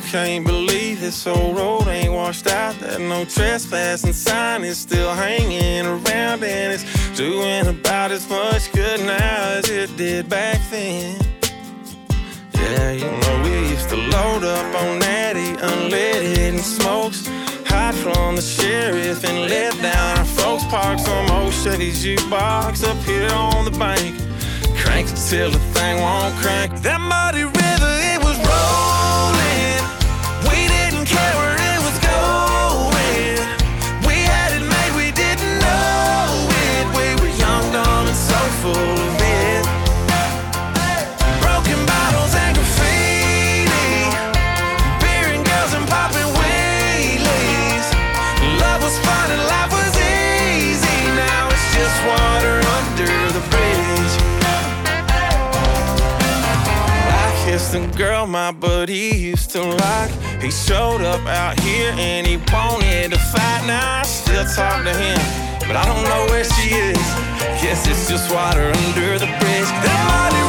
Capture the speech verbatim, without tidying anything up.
can't believe this old road ain't washed out, that no trespassing sign is still hanging around, and it's doing about as much good now as it did back then. Yeah, you know we used to load up on natty, unleaded and smokes, hide from the sheriff and let down our folks. Park some old Chevy's jukebox up here on the bank, crank it till the thing won't crank. That muddy river, it was rolling, we didn't care where it was going. We had it made, we didn't know it. We were young, dumb, and so full of it. Broken bottles and graffiti, beer and girls and popping wheelies. Love was fun and life was easy. Now it's just water under the bridge. I kissed a girl my buddy used to like. He showed up out here and he wanted to fight. Now I still talk to him, but I don't know where she is. Guess it's just water under the bridge. That mighty